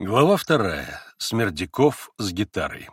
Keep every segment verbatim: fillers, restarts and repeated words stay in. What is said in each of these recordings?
Глава вторая. Смердяков с гитарой.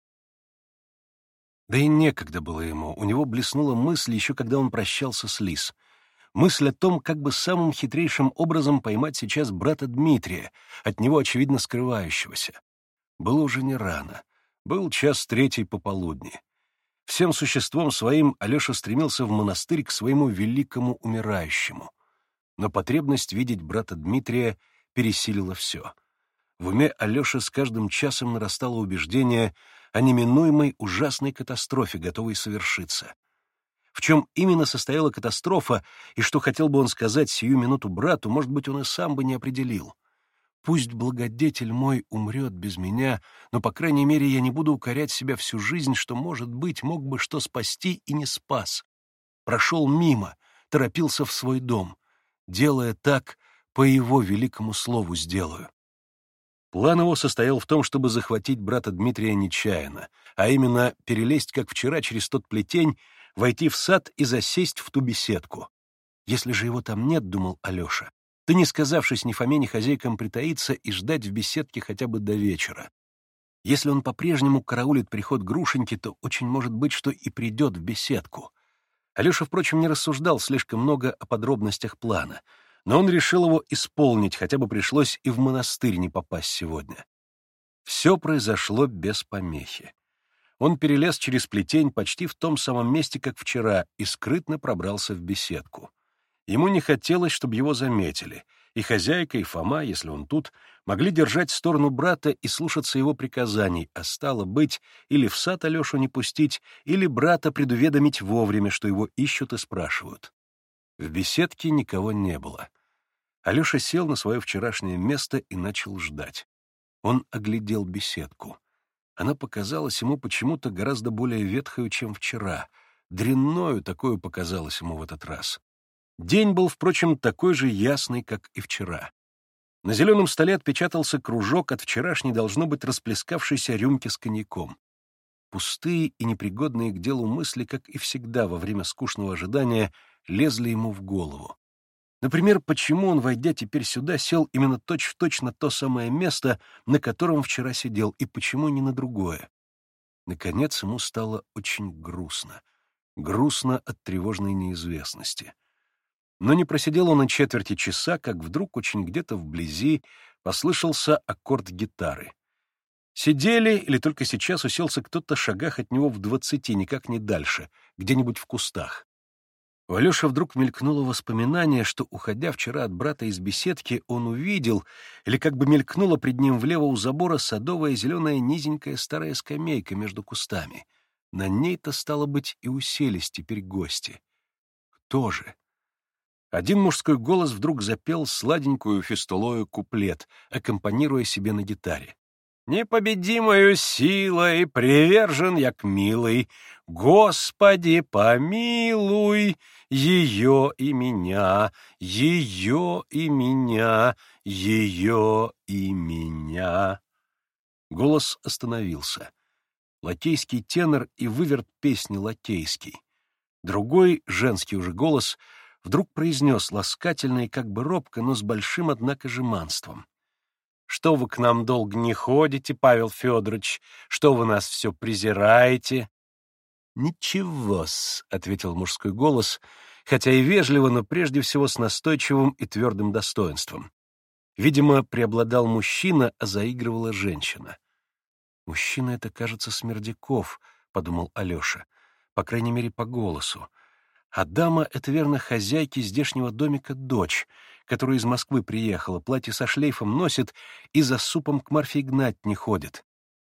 Да и некогда было ему. У него блеснула мысль, еще когда он прощался с Лиз. Мысль о том, как бы самым хитрейшим образом поймать сейчас брата Дмитрия, от него, очевидно, скрывающегося. Было уже не рано. Был час третий пополудни. Всем существом своим Алеша стремился в монастырь к своему великому умирающему. Но потребность видеть брата Дмитрия пересилила все. В уме Алеши с каждым часом нарастало убеждение о неминуемой ужасной катастрофе, готовой совершиться. В чем именно состояла катастрофа, и что хотел бы он сказать сию минуту брату, может быть, он и сам бы не определил. Пусть благодетель мой умрет без меня, но, по крайней мере, я не буду укорять себя всю жизнь, что, может быть, мог бы что спасти и не спас. Прошел мимо, торопился в свой дом. Делая так, по его великому слову сделаю. План его состоял в том, чтобы захватить брата Дмитрия нечаянно, а именно перелезть, как вчера, через тот плетень, войти в сад и засесть в ту беседку. Если же его там нет, — думал Алеша, — то, не сказавшись ни Фоме, ни хозяйкам, притаиться и ждать в беседке хотя бы до вечера. Если он по-прежнему караулит приход Грушеньки, то очень может быть, что и придет в беседку. Алеша, впрочем, не рассуждал слишком много о подробностях плана, но он решил его исполнить, хотя бы пришлось и в монастырь не попасть сегодня. Все произошло без помехи. Он перелез через плетень почти в том самом месте, как вчера, и скрытно пробрался в беседку. Ему не хотелось, чтобы его заметили, и хозяйка, и Фома, если он тут, могли держать сторону брата и слушаться его приказаний, а стало быть, или в сад Алешу не пустить, или брата предуведомить вовремя, что его ищут и спрашивают. В беседке никого не было. Алеша сел на свое вчерашнее место и начал ждать. Он оглядел беседку. Она показалась ему почему-то гораздо более ветхою, чем вчера. Дрянною такою показалась ему в этот раз. День был, впрочем, такой же ясный, как и вчера. На зеленом столе отпечатался кружок от вчерашней, должно быть, расплескавшейся рюмки с коньяком. Пустые и непригодные к делу мысли, как и всегда во время скучного ожидания, лезли ему в голову. Например, почему он, войдя теперь сюда, сел именно точь-в-точь на то самое место, на котором вчера сидел, и почему не на другое? Наконец ему стало очень грустно. Грустно от тревожной неизвестности. Но не просидел он и четверти часа, как вдруг очень где-то вблизи послышался аккорд гитары. Сидели, или только сейчас уселся кто-то шагах от него в двадцати, никак не дальше, где-нибудь в кустах. У Алеши вдруг мелькнуло воспоминание, что, уходя вчера от брата из беседки, он увидел, или как бы мелькнула пред ним влево у забора садовая зеленая низенькая старая скамейка между кустами. На ней-то, стало быть, и уселись теперь гости. Кто же? Один мужской голос вдруг запел сладенькую фистулою куплет, аккомпанируя себе на гитаре. «Непобедимою силой привержен я к милой, Господи, помилуй ее и меня, ее и меня, ее и меня». Голос остановился. Лакейский тенор и выверт песни лакейский. Другой, женский уже голос, вдруг произнес ласкательно и как бы робко, но с большим, однако, жеманством. «Что вы к нам долго не ходите, Павел Федорович? Что вы нас все презираете?» «Ничего-с», — ответил мужской голос, хотя и вежливо, но прежде всего с настойчивым и твердым достоинством. Видимо, преобладал мужчина, а заигрывала женщина. «Мужчина — это, кажется, Смердяков», — подумал Алеша, по крайней мере, по голосу. А дама — это, верно, хозяйки здешнего домика дочь, которая из Москвы приехала, платье со шлейфом носит и за супом к Марфе гнать не ходит.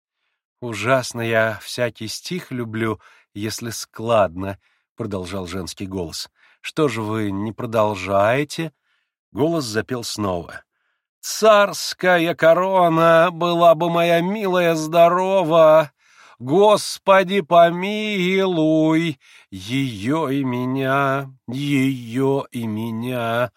«Ужасно я всякий стих люблю, если складно», — продолжал женский голос. «Что же вы не продолжаете?» Голос запел снова. «Царская корона была бы моя милая здорова, Господи, помилуй ее и меня, ее и меня,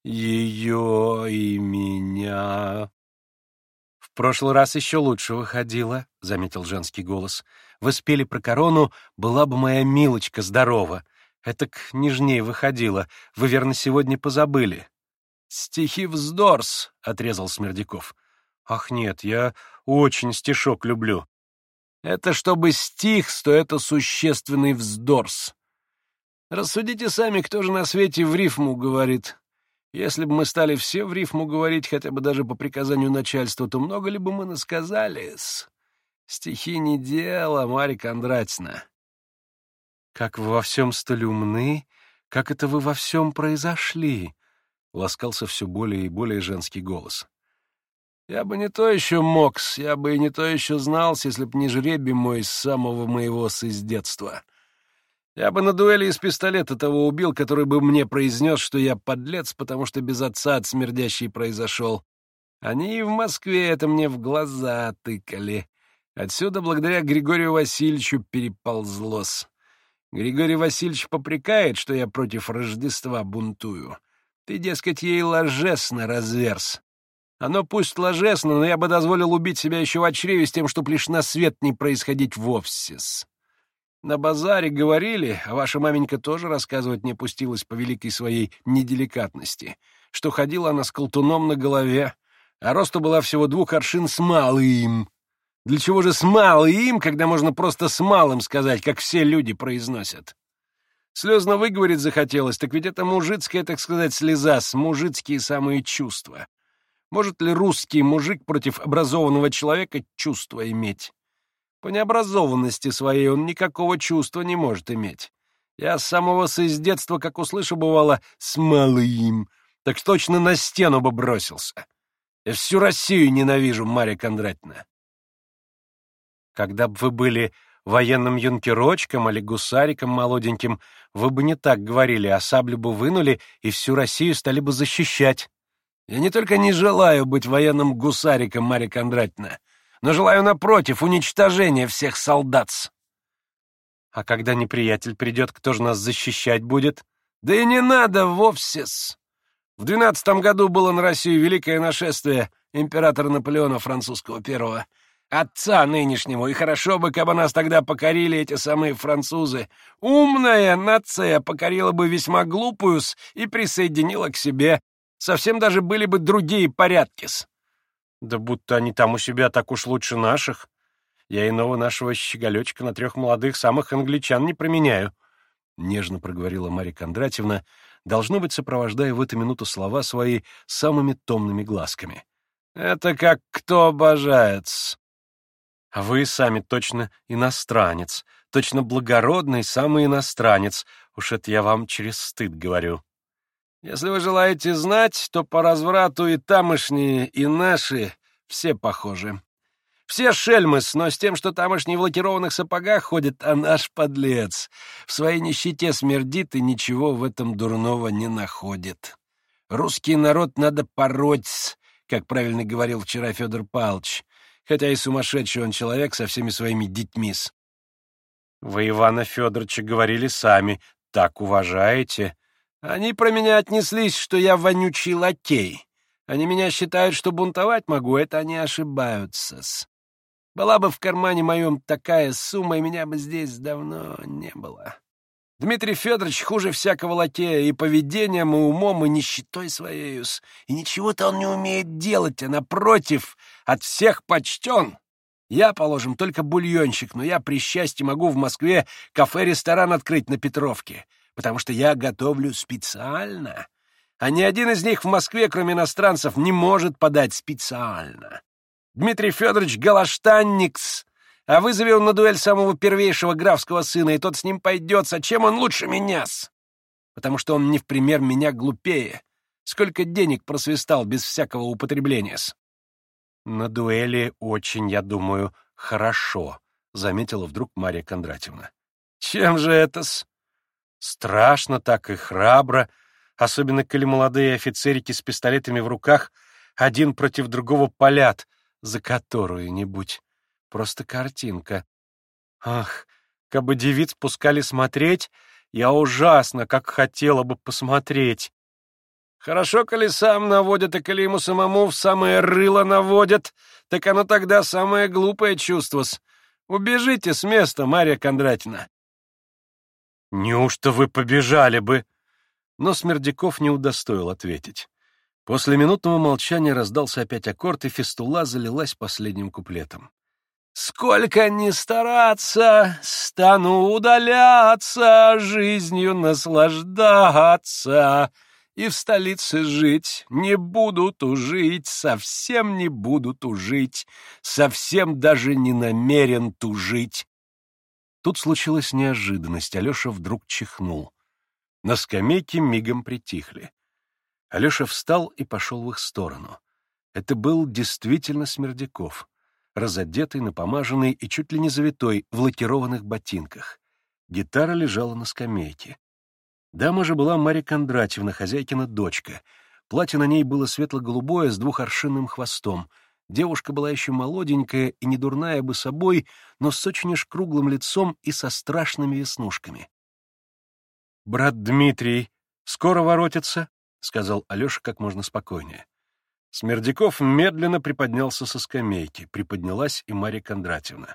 ее и меня». «В прошлый раз еще лучше выходило», — заметил женский голос. «Вы спели про корону, была бы моя милочка здорова. Этак нежней выходило. Вы, верно, сегодня позабыли». «Стихи вздорс», — отрезал Смердяков. Ах нет, я очень стишок люблю. Это чтобы стих, то это существенный вздорс. Рассудите сами, кто же на свете в рифму говорит. Если бы мы стали все в рифму говорить, хотя бы даже по приказанию начальства, то много ли бы мы насказали-с? Стихи не дело, Марья Кондратьевна. Как вы во всем столь умны, как это вы во всем произошли? Ласкался все более и более женский голос. Я бы не то еще мокс, я бы и не то еще знался, если б не жребий мой с самого моего с из детства. Я бы на дуэли из пистолета того убил, который бы мне произнес, что я подлец, потому что без отца от смердящий произошел. Они и в Москве это мне в глаза тыкали. Отсюда благодаря Григорию Васильевичу переползлось. Григорий Васильевич попрекает, что я против Рождества бунтую. Ты, дескать, ей ложесно разверз. Оно пусть ложесно, но я бы дозволил убить себя еще в чреве с тем, чтоб лишь на свет не происходить вовсе-с. На базаре говорили, а ваша маменька тоже рассказывать не пустилась по великой своей неделикатности, что ходила она с колтуном на голове, а росту была всего двух аршин с малым. Для чего же с малым, когда можно просто с малым сказать, как все люди произносят? Слезно выговорить захотелось, так ведь это мужицкая, так сказать, слеза, с мужицкие самые чувства. Может ли русский мужик против образованного человека чувства иметь? По необразованности своей он никакого чувства не может иметь. Я с самого с детства, как услышу, бывало, с малым, так точно на стену бы бросился. Я всю Россию ненавижу, Марья Кондратьевна. Когда бы вы были военным юнкерочком или гусариком молоденьким, вы бы не так говорили, а саблю бы вынули и всю Россию стали бы защищать. Я не только не желаю быть военным гусариком, Марья Кондратьевна, но желаю, напротив, уничтожения всех солдат. А когда неприятель придет, кто же нас защищать будет? Да и не надо вовсе-с. В двенадцатом году было на Россию великое нашествие императора Наполеона Французского первого, отца нынешнему, и хорошо бы, кабы нас тогда покорили эти самые французы. Умная нация покорила бы весьма глупую-с и присоединила к себе. Совсем даже были бы другие порядки-с. Да будто они там у себя так уж лучше наших. Я иного нашего щеголечка на трех молодых самых англичан не променяю. Нежно проговорила Марья Кондратьевна, должно быть, сопровождая в эту минуту слова свои самыми томными глазками. Это как кто обожает-с. А вы сами точно иностранец, точно благородный самый иностранец. Уж это я вам через стыд говорю. Если вы желаете знать, то по разврату и тамошние, и наши все похожи. Все шельмы, но с тем, что тамошние в лакированных сапогах ходят, а наш подлец в своей нищете смердит и ничего в этом дурного не находит. Русский народ надо пороть, как правильно говорил вчера Федор Павлович, хотя и сумасшедший он человек со всеми своими детьми-с. Вы Ивана Федоровича говорили сами, так уважаете. Они про меня отнеслись, что я вонючий лакей. Они меня считают, что бунтовать могу, это они ошибаются-с. Была бы в кармане моем такая сумма, и меня бы здесь давно не было. Дмитрий Федорович хуже всякого лакея и поведением, и умом, и нищетой своею-с. И ничего-то он не умеет делать, а напротив, от всех почтен. Я, положим, только бульонщик, но я при счастье могу в Москве кафе-ресторан открыть на Петровке, потому что я готовлю специально. А ни один из них в Москве, кроме иностранцев, не может подать специально. Дмитрий Федорович галаштанникс, а вызови он на дуэль самого первейшего графского сына, и тот с ним пойдется. Чем он лучше меня-с? Потому что он не в пример меня глупее. Сколько денег просвистал без всякого употребления-с. На дуэли очень, я думаю, хорошо, заметила вдруг Марья Кондратьевна. Чем же это-с? Страшно так и храбро, особенно коли молодые офицерики с пистолетами в руках один против другого палят за которую-нибудь. Просто картинка. Ах, кабы девиц пускали смотреть, я ужасно, как хотела бы посмотреть. Хорошо, коли сам наводят, и коли ему самому в самое рыло наводят, так оно тогда самое глупое чувство-с. Убежите с места, Марья Кондратьевна. Неужто вы побежали бы? Но Смердяков не удостоил ответить. После минутного молчания раздался опять аккорд, и Фистула залилась последним куплетом. «Сколько ни стараться, стану удаляться, жизнью наслаждаться, и в столице жить не буду тужить, совсем не буду тужить, совсем даже не намерен тужить». Тут случилась неожиданность, Алеша вдруг чихнул. На скамейке мигом притихли. Алеша встал и пошел в их сторону. Это был действительно Смердяков, разодетый, напомаженный и чуть ли не завитой в лакированных ботинках. Гитара лежала на скамейке. Дама же была Марья Кондратьевна, хозяйкина дочка. Платье на ней было светло-голубое с двухоршинным хвостом. Девушка была еще молоденькая и не дурная бы собой, но с очень уж круглым лицом и со страшными веснушками. «Брат Дмитрий скоро воротится», — сказал Алеша как можно спокойнее. Смердяков медленно приподнялся со скамейки. Приподнялась и Марья Кондратьевна.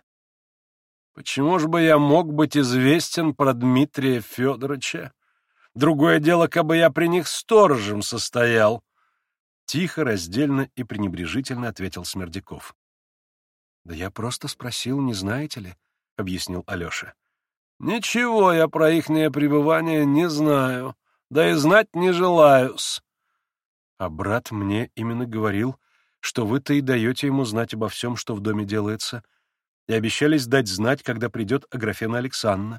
«Почему же бы я мог быть известен про Дмитрия Федоровича? Другое дело, кабы я при них сторожем состоял». Тихо, раздельно и пренебрежительно ответил Смердяков. «Да я просто спросил, не знаете ли?» — объяснил Алеша. «Ничего я про ихнее пребывание не знаю, да и знать не желаю-с». «А брат мне именно говорил, что вы-то и даете ему знать обо всем, что в доме делается, и обещались дать знать, когда придет Аграфена Александровна».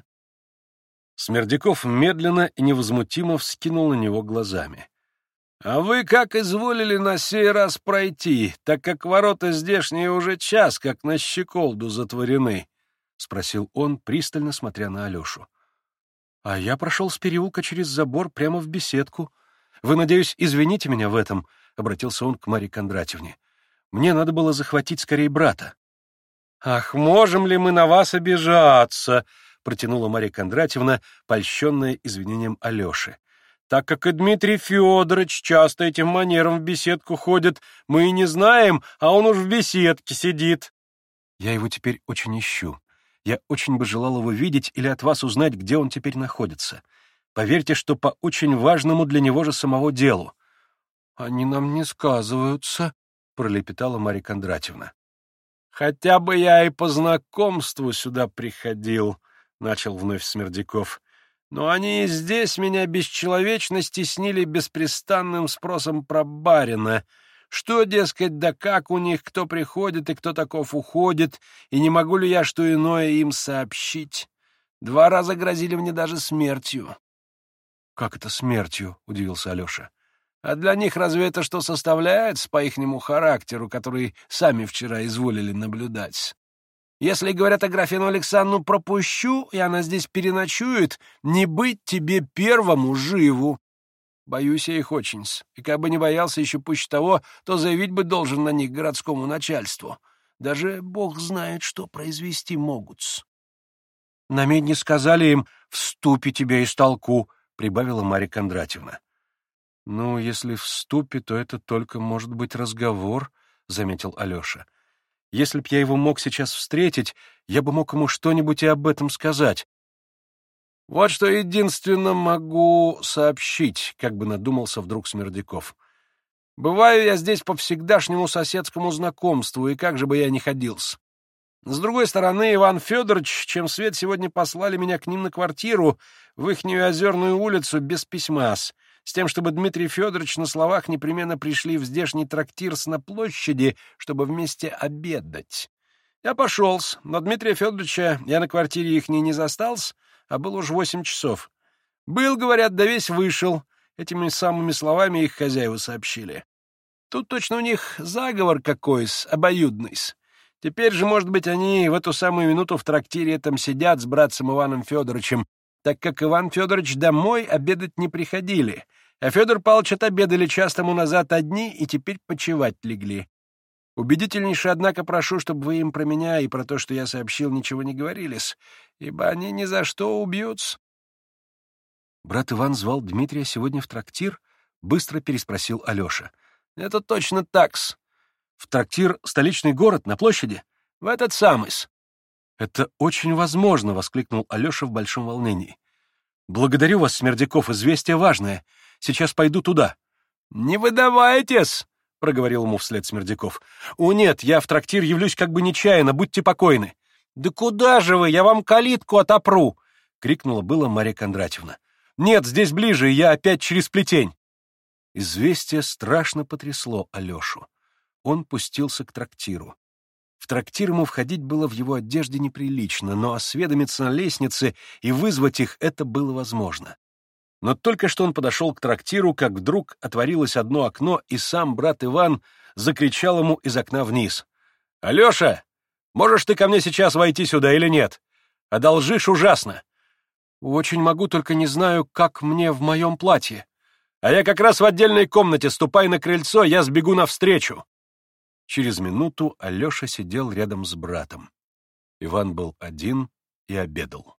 Смердяков медленно и невозмутимо вскинул на него глазами. «А вы как изволили на сей раз пройти, так как ворота здешние уже час, как на щеколду затворены?» — спросил он, пристально смотря на Алешу. «А я прошел с переулка через забор прямо в беседку. Вы, надеюсь, извините меня в этом?» — обратился он к Марье Кондратьевне. «Мне надо было захватить скорее брата». «Ах, можем ли мы на вас обижаться?» — протянула Марья Кондратьевна, польщенная извинением Алеши. «Так как и Дмитрий Федорович часто этим манером в беседку ходит, мы и не знаем, а он уж в беседке сидит». «Я его теперь очень ищу. Я очень бы желал его видеть или от вас узнать, где он теперь находится. Поверьте, что по очень важному для него же самого делу». «Они нам не сказываются», — пролепетала Марья Кондратьевна. «Хотя бы я и по знакомству сюда приходил», — начал вновь Смердяков. «Но они и здесь меня бесчеловечно стеснили беспрестанным спросом про барина. Что, дескать, да как у них, кто приходит и кто таков уходит, и не могу ли я что иное им сообщить? Два раза грозили мне даже смертью». «Как это смертью?» — удивился Алеша. «А для них разве это что составляется по ихнему характеру, который сами вчера изволили наблюдать? Если, говорят, Аграфену Александровну пропущу, и она здесь переночует, не быть тебе первому живу. Боюсь я их очень-с, и как бы не боялся еще пуще того, то заявить бы должен на них городскому начальству. Даже бог знает, что произвести могут-с». «На медне сказали им, в ступе тебя из толку», — прибавила Марья Кондратьевна. «Ну, если в ступе, то это только может быть разговор», — заметил Алеша. «Если б я его мог сейчас встретить, я бы мог ему что-нибудь и об этом сказать». «Вот что единственно могу сообщить», — как бы надумался вдруг Смердяков. «Бываю я здесь по всегдашнему соседскому знакомству, и как же бы я ни ходился. С другой стороны, Иван Федорович, чем свет сегодня послали меня к ним на квартиру, в ихнюю Озерную улицу, без письма-с, с тем, чтобы Дмитрий Федорович на словах непременно пришли в здешний трактир-с на площади, чтобы вместе обедать. Я пошел-с, но Дмитрия Федоровича я на квартире ихней не застал-с, а был уж восемь часов. Был, говорят, да весь вышел. Этими самыми словами их хозяева сообщили. Тут точно у них заговор какой-с, обоюдный-с. Теперь же, может быть, они в эту самую минуту в трактире этом сидят с братцем Иваном Федоровичем, так как Иван Федорович домой обедать не приходили, а Федор Павлович отобедали час тому назад одни и теперь почевать легли. Убедительнейше, однако, прошу, чтобы вы им про меня и про то, что я сообщил, ничего не говорили-с, ибо они ни за что убьются». «Брат Иван звал Дмитрия сегодня в трактир?» — быстро переспросил Алеша. «Это точно так-с». «В трактир «Столичный город» на площади?» «В этот самый-с». «Это очень возможно», — воскликнул Алеша в большом волнении. «Благодарю вас, Смердяков, известие важное. Сейчас пойду туда». «Не выдавайтесь!» — проговорил ему вслед Смердяков. «О, нет, я в трактир явлюсь как бы нечаянно, будьте покойны». «Да куда же вы? Я вам калитку отопру!» — крикнула было Марья Кондратьевна. «Нет, здесь ближе, я опять через плетень». Известие страшно потрясло Алешу. Он пустился к трактиру. В трактир ему входить было в его одежде неприлично, но осведомиться на лестнице и вызвать их это было возможно. Но только что он подошел к трактиру, как вдруг отворилось одно окно, и сам брат Иван закричал ему из окна вниз. «Алеша, можешь ты ко мне сейчас войти сюда или нет? Одолжишь ужасно». «Очень могу, только не знаю, как мне в моем платье». «А я как раз в отдельной комнате, ступай на крыльцо, я сбегу навстречу». Через минуту Алеша сидел рядом с братом. Иван был один и обедал.